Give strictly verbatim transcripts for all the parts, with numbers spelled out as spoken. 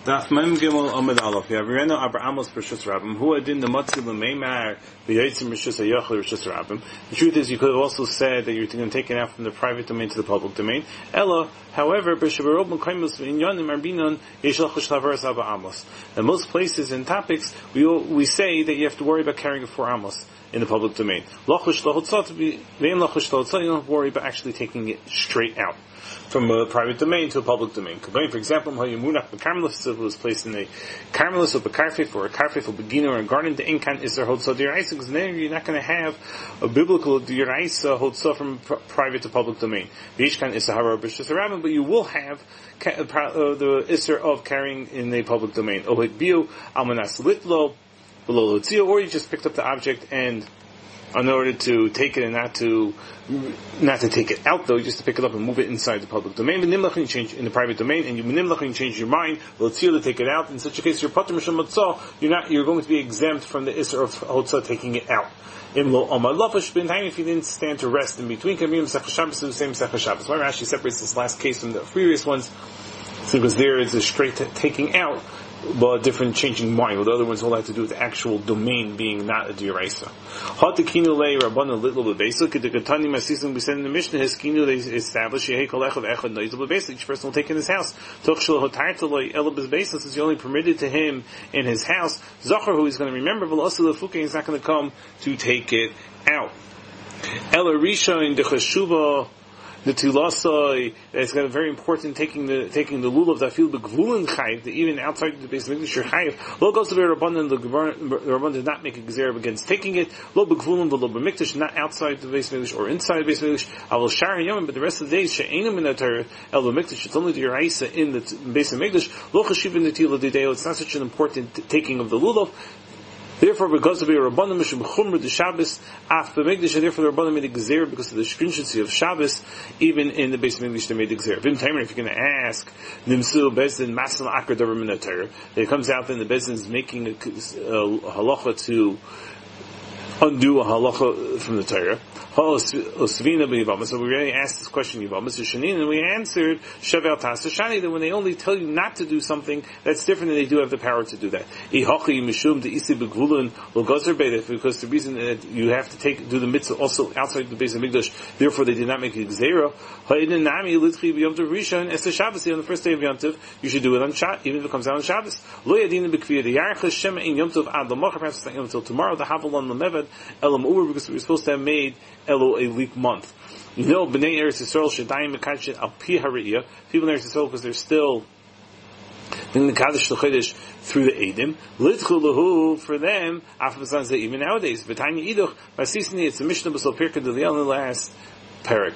Daf Mem Gimel Amid Aleph. Yavreno Abra Amos Rishus Rabbim. Who adin the Matzi L'Meimar V'Yotzim Rishus HaYachli Rishus Rabbim. The truth is, you could have also said that you're going to take it out from the private domain to the public domain. Ella, however, B'Shavarot M'Kaimus V'Inyanim Arbinon Yeshlach L'Shlaveres Abba Amos. In most places and topics, we we say that you have to worry about carrying it for Amos in the public domain. Lachush Lahotzot V'Ein Lachush Lahotzot. You don't have to worry about actually taking it straight out from a private domain to a public domain. For example, Hayamunach B'Karmelis was placed in a Karmelis or B'Karfef or a Karfef or Begina or a garden. The Inkan is their Hotzah D'Yaraisa, because then you're not going to have a biblical D'Yaraisa Hotzah from pr- private to public domain. The Ishkan is a Harar B'Shus Rabbim, but you will have ca- uh, the Isser of carrying in a public domain. Ohik Biu, Almanas Litlo, Below Lotzio, or you just picked up the object and in order to take it and not to not to take it out, though, just to pick it up and move it inside the public domain. But you change in the private domain, and you you change your mind. Let's to take it out. In such a case, you're patur mishum matzah. You're not. You're going to be exempt from the isser of hotzah taking it out. Imlo omar lafash bin time if you didn't stand to rest in between. Can be Masechah Shabbos the same Masechah Shabbos. Why Rashi separates this last case from the previous ones? Because there is a straight t- taking out, but a different changing mind. Well, the other ones all have to do with the actual domain being not a d'oraisa. How to kinu lei rabbanon little b'beisa? Could the katani masisim we said in the Mishnah his kinu they establish yehei kol echad echad noizel b'beisa. Each person will take in his house. Toch shel hotarta lei ela b'beisa, since he only permitted to him in his house. Zachar, who he's going to remember, v'lo lefuke, he's not going to come to take it out. Ela risha in the cheshuva. The Tilasai, it's got a very important taking the taking the lulav that feel the gvulin chayiv, that even outside the base of English you're chayiv. Lo goes to the Rabbanan, the Rabbanan did not make a gzera against taking it. Lo begvulin v'lo b'mikdash, not outside the base of English or inside the base of English. Avol shar yomim, but the rest of the days she'enim in the Torah el b'mikdash, it's only the Yeraisa in the base of English. Lo chashiv in the Tila Dideo, it's not such an important t- taking of the lulav. Therefore, because of the Rabbanim Mishum Chumra the Shabbos af b'mikdash, and therefore the Rabbanim made a gzera because of the stringency of Shabbos, even in the base of English they made the gzera. Vim Taimer, if you're going to ask Nimsu Bezdin Masal Akar Davar Min HaTorah, it comes out that the Bezdin is making a, a halacha to undo a halacha from the Torah. So we already asked this question, Yivamas Shanin, and we answered Shavel Tas Shani, that when they only tell you not to do something, that's different, and they do have the power to do that. Because the reason that you have to take do the mitzvah also outside the base of Mikdash, therefore they did not make it gzera. On the first day of Yom Tov, you should do it on Shabbos, even if it comes out on Shabbos. Perhaps it's not until tomorrow, the Havalon Lameved, Elam Uber, because we were supposed to have made Elo a leap month. You know, B'nai Eretz Yisrael Shadayim Mekadsh Al Pi Hariyah. People in Eretz Yisrael, because they're still in the Kaddish L'Chodesh through the Eidim. Litchu Lahu, for them, after the even nowadays. V'tanya Iduch, Vasisni, it's a Mishnah B'sol Pirkei D'Liyah in the last parak.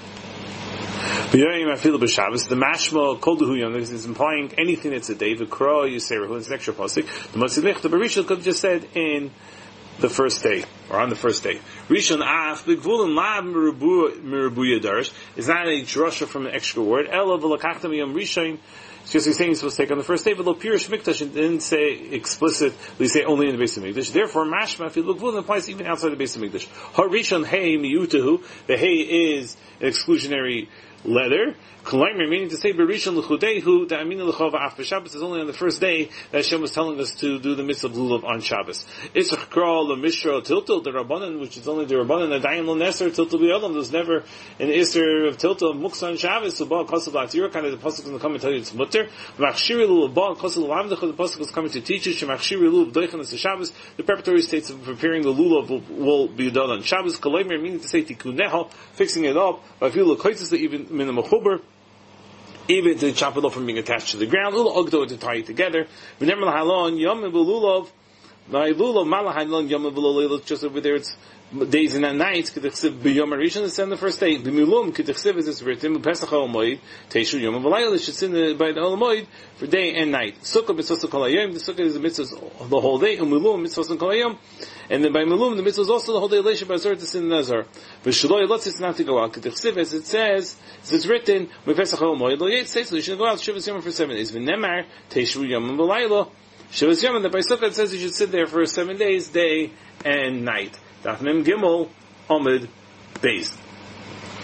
B'yoyim Afilu B'Shabbos, the Mashma Kol Duhu Yom, because it's implying anything that's a day. V'kro Yiserahu, it's an extra pasuk. The Matzilech, the Barishal could have just said in the first day, or on the first day. Rishon af, b'gvulin lab mirabuya darish, is not a drasha from an extra word. Ela v'lakachtam yom rishon, it's just he's saying he's supposed to take on the first day, but lo pirish mikdash, it didn't say explicit, we say only in the base of Mikdash. Therefore, mashma, if you look gvulin, applies even outside the base of Mikdash. Har rishon hey miyutahu, the hey is an exclusionary letter. Meaning to say, Berishon l'chudehu da'amina l'chova af b'Shabbos is only on the first day that Hashem was telling us to do the mitzvah of lulav on Shabbos. Isach kral l'mishra tiltul, the Rabbanan, which is only the Rabbanan, adayim l'neser tiltul b'yodam, there's never an Isser of tiltul of muksa on Shabbos, so ba'al kosev l'atira, kind of the pasuk is going to come and tell you it's mutter. Machshiri l'ulav ba'al kosev l'avdecha, the pasuk is coming to teach you, shemachshiri l'ulav b'doichan is Shabbos, the preparatory states of preparing the lulav will, will be done on Shabbos. Kaleimer, meaning to say tikuneha, fixing it up, v'afilu l'koitzes, even min a even to chop it off from being attached to the ground, ula ogdo to tie it together. V'nemer l'halon yom v'lulav, v'lulav malahayilon yom v'lulav, just over there it's days and nights, k'tichsiv b'yom harishon, it's on the first day. B'milum k'tichsiv is written, b'pesach ha'omoid, teishu yom v'layil, it should sin by the ha'omoid for day and night. Sukkah b'tzvah kol hayom, the sukkah is the mitzvah the whole day, u'milum mitzvah kol hayom, and then by milum the mitzvah is also the whole day, leisha b'azor to sin nazar. V'shaloi lots it's not to go out, k'tichsiv as it says, as it's written, b'pesach ha'omoid, lo yet says, so you should go out shivas yom for seven days. V'nemar, teishu yom v'layil, shivas yom, and the by sukkah it says you should sit there for seven days, day and night. Daf Mem Gimel Amid Beis.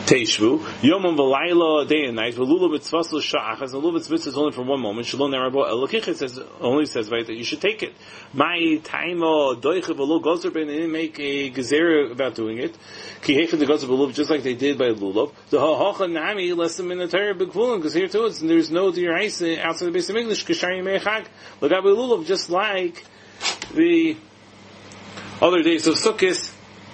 Teishvu, Yomam V'Layla, day and night, V'Lulav Mitzvah Sha'achas, and Lulav Mitzvah is only for one moment, Shalom Nerabo, Elokich says, only says, right, that you should take it. My Taimo, Doiche V'Lo Gozer, but they didn't make a Gezerah about doing it. Ki Hecha the Gozer V'Lulav, just like they did by Lulav. The Ha'hocha Nami, less than in the Torah, B'Kvulim, because here too, it's, there's no Dir Eisa outside the base of English, Kishari Meichag, L'Gabi Lulav, just like the other days of Sukkot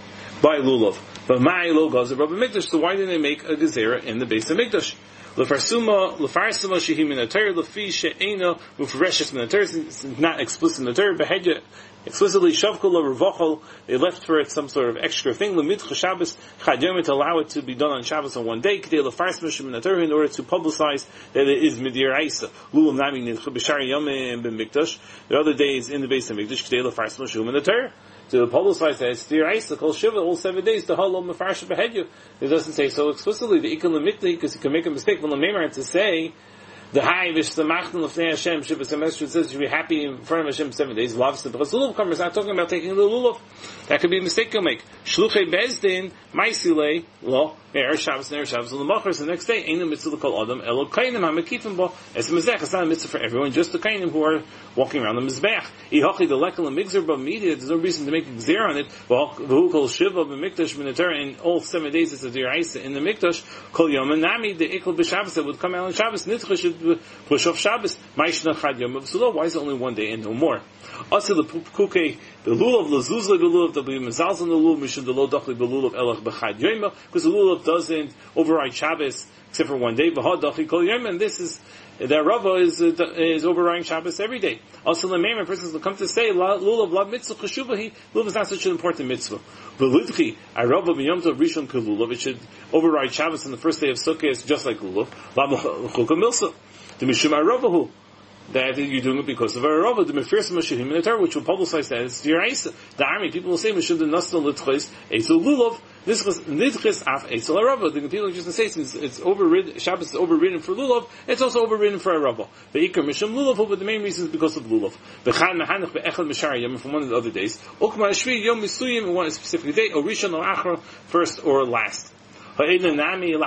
by Lulav. But my lo gazer Rabbi Mikdash. So why didn't they make a gezerah in the base of Mikdash? Lefarsuma, lefarsuma shehim in the Torah, lefi she'ena mufreshes in the Torah. It's not explicit in the Torah. Behedya explicitly shavkol revachol. They left for it some sort of extra thing. Lemitcha Shabbos chad to allow it to be done on Shabbos on one day. K'dei lefarsuma shehim in the Torah in order to publicize that it is midir aisa. Lulav nami nidcha b'shari yomim ben Mikdash. The other days in the base of Mikdash k'dei lefarsuma shehim in the Torah. To publicize that it's Dir Eisa, Kol Shiva, all seven days, to Halom Mefarsh Behedyu. It doesn't say so explicitly, the Ikon Lemikli, because you can make a mistake, when the Memar to say, the Hai Vishtamachtan Lefnei Hashem, Shiva Semestr says you be happy in front of Hashem seven days, Lavs, because Lulav Kamer is not talking about taking the Lulav. That could be a mistake you'll make. Shluchei Bezdin, Maisilei, Lo, Erev Shabbos, Erev Shabbos, and the Machars, the next day, Ain't a mitzvah called Adam, Elo Kainim, HaMekifim Bo, as a Mizbech, it's not a mitzvah for everyone, just the Kainim who are walking around the Mizbech. Ihochi, the Lekal, and Migzer, Ba Media, there's no reason to make a Gzer on it, V'hu Kol Shiva, B'Mikdash, B'Netar, in all seven days it's a Dir Eisa in the Mikdash, Kol Yom, and Nami, the Ikol B'Shabbos, that would come out on Shabbos, Nitcha should push off Shabbos, Ma'ishna Chad Yom of Sulo, why is it only one day and no more? Also the Pukei, the Lulav, Lazuzle, the Lulav, the B'Mazalz, and the Lulav, Mishum, the Lo Dachli, the Lulav, Elach, B'Chad Yom, because the Lulav doesn't override Shabbos, except for one day, B'Had Dachi Kol Yom, and this is, that Rava is, uh, is overriding Shabbos every day. Also the Maimer, persons will come to say, Lulav, La Mitzvah, Cheshuvahi, Lulav is not such an important mitzvah. V'Lidchi, Arava, B'Yom Tov, Rishon, Kelulav, it should override Shabbos on the first day of Sukkot, just like Lulav, La Chukah Milsa. The Mishum Aravahu, that you're doing it because of Arava, the Mefirsa Mashahim in the Torah, which will publicize that it's Dir Eisa. The army, people will say, Mishum the Nasal Litchis, Eitzel Lulav, this was Nidchis Af Eitzel Arava. The people are just going to say, since it's overridden, Shabbos is overridden for Lulav, it's also overridden for Arava. The Iker Mishum Lulav, but the main reason is because of Lulav. The Chan Mehanach Be'echad Mishar Yom, from one of the other days. Ukma Shvi Yom Misuyim, in one specific day, or Rishon or Achra, first or last. After the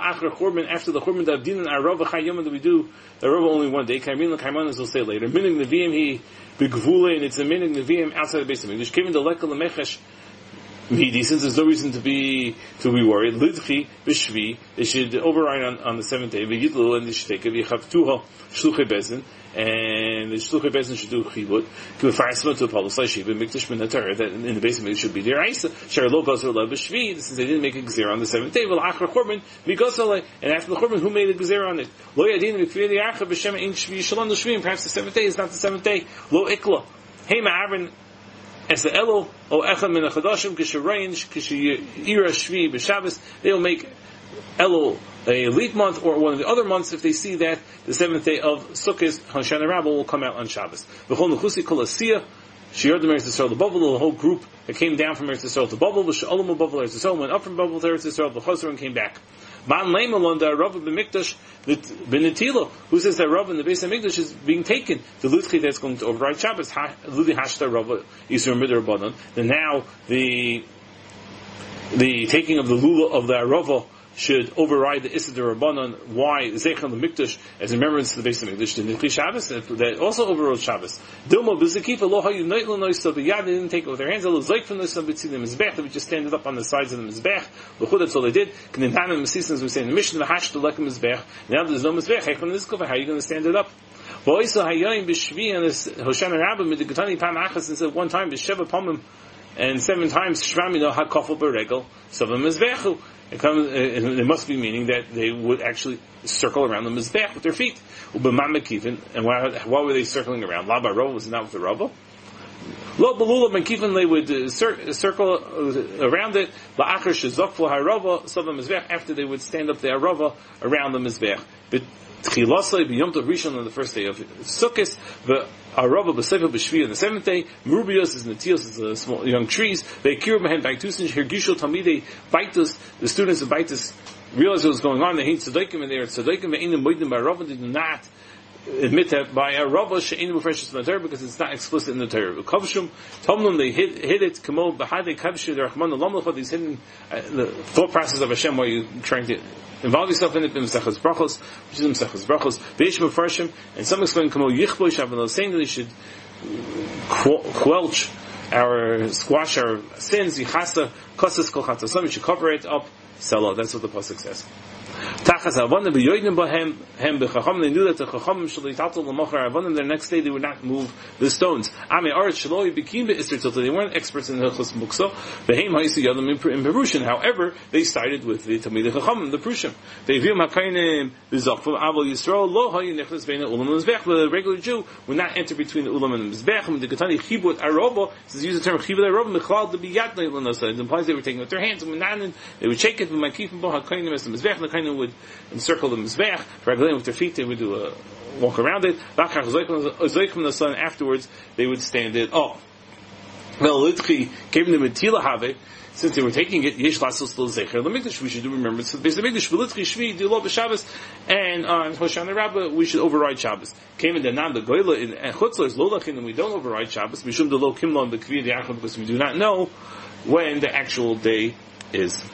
Churban that Abdin and Arava Chayom that we do, the Arava only one day. Kaimin Kaimanas will say later. Minig Neviim he begvule, and it's a minig Neviim outside the base of English. Given the Lekal Mechesh Midi, since there's no reason to be to be worried. Lidchi B'Shvi, they should override on, on the seventh day. V'Yitlu, and they should take it. V'Yichavtuha Shluchei Bezin, and the Shluchei Bezin should do Chivut. K'Mefarsma to Apollos Shiva Mikdash Min HaTorah, that in the base of it should be Dir Eisa. Shar Lo Gazer Lev B'Shvi, since they didn't make a Gzer on the seventh day. V'La'achar Churban V'Gazalei, and after the Churban, who made a Gzer on it? Lo Yadin V'Kvei Li'achar B'Shem Ein Shvi Shalom L'Shvim. Perhaps the seventh day is not the seventh day. Lo Ikla. Hey Ma'avin. As the Elo, O Echad Min HaChadashim, K'Sharayin, K'Shira Shvi B'Shabbos, they will make Elo a leap month, or one of the other months, if they see that the seventh day of Sukkot, Hoshana Rabbah, will come out on Shabbos. V'chol Nechusi Kol Asiyah, Shiur Dem Eretz Yisrael, the Babel, the whole group that came down from Eretz Yisrael to Babel, V'Shalom Babel Eretz Yisrael, went up from Babel to Eretz Yisrael, V'Chazar, and came back. Man Leimalon, the Rav B'Mikdash, B'Netilo, who says that Rav in the base of Mikdash is being taken, the Ludchi that's going to override Shabbos, Ludi Hashta Rav Yisur Midr Banan. Then now the the taking of the Lula of the Arava should override the Issa Rabbanon. Why? Zeichel the Mikdash as a remembrance to the base of Mikdash, the Nichli Shabbos, that also overrode Shabbos. Dilma B'Zakifa Lo Hayu Neit Lo Noisa B'Yad, they didn't take it with their hands. They Zoik from Noisa B'Tzid the Mizbech, they would just stand it up on the sides of the Mizbech. L'chud, that's all they did. K'nintan and Mesisin, as we say in the Mishnah, V'Hash to Lekem Mizbech. Now there's no Mizbech. Heichman Nizkov, how are you going to stand it up? V'Oisa Hayoyim B'Shvi, and this Hoshana Rabbah Midigutani Pam Achas, and said one time B'Sheva Pomim, and seven times Shramino HaKofel B'Regel, Savim Mizbechu. It comes. It must be meaning that they would actually circle around the mizbech with their feet. And why, why were they circling around? La Barova was not with the Rava. Lo Belula Ben Kifin, they would uh, cir- circle uh, around it. La Acher Shezokful Harava, so the mizbech, after they would stand up the Harava around the mizbech. But Tchilasai b'Yom Tov Rishon on the first day of Sukkot, the Arava b'Sefer b'Shvi on the seventh day. Merubios is Netios, is the small young trees. Ve'Kir b'Hen Baitus and Hergishol Talmidei Baitus. The students of Baitus realized what was going on. They hate Tzaddikim and they are Tzaddikim. Ve'Einim Moedim B'Arava. They do not admit that by a Rabbah she'ein mufreshes in the Torah because it's not explicit in the Torah. Kavshum Tomlum, they hid, hid it. Kamo b'hadei kavshu derachman l'lamlecha. These hidden uh, the thought process of Hashem while you're trying to involve yourself in it. B'mesachas brachos, which is Mesachas brachos. V'yesh mufreshim, and some explain kamo yichboy shavelo, saying that they should quelch our squash our sins. Yichasa kosas kol chatzos. We should cover it up. Sell. That's what the pasuk says. Tachas Avanim b'yoynim b'hem hem b'chacham. They knew that the chacham shali tatul l'machar Avanim. The next day they would not move the stones. Ame aretz shaloi b'kim be'isr tilta. They weren't experts in the hilchos muksa. V'heim ha'isi yadam in perushin. However, they started with the tamid chacham, the prushim. They v'yim hakainim b'zachvam aval yisrael lo hayin nechnas beina ulam and mizbech. The regular Jew would not enter between the ulam and the mizbech. The Gatani chibut aroba. Says use the term chibut aroba mechlal to be yad le'lanasa. It implies they were taking with their hands and they would shake it with my kifim bo hakainim as the mizbech. The kainim would encircle the mizbech, raglaim with their feet. They would do a walk around it. The sun. Afterwards, they would stand it up. Well, Litchi gave them a tila have. Since they were taking it, yesh lasos lo zecher the mikdash. We should do remember. So based on the mikdash, Litchi shvi do lo b'Shabbos, and on Hoshana Rabbah we should override Shabbos. Came in the nan the goyla in chutzler is lo lachin, and we don't override Shabbos. We shouldn't do lo kimlon the kviyad yachad because we do not know when the actual day is.